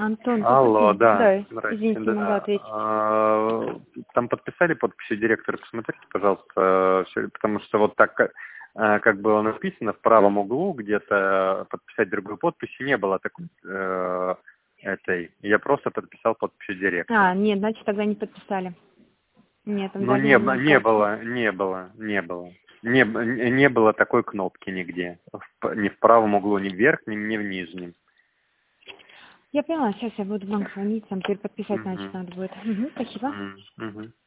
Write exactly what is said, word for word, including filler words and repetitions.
Антон, Алло, здравствуйте. да, Да, здрасте, извините, не могла да. ответить. А, Там подписали подписью директора, посмотрите, пожалуйста, всё, потому что вот так, как а, как было написано в правом углу, где-то подписать другую подпись, и не было такой э, этой. Я просто подписал подписью А, директора. нет, значит, тогда не подписали. Нет, там Ну, дали не, б- не администрацию. было, не было, не было. Не, б- не было такой кнопки нигде. В п- ни в правом углу, ни в верхнем, ни в нижнем. Я поняла, сейчас я буду в банк звонить, там теперь подписать, значит, Мгм. надо будет. Мгм, спасибо. М, мгм.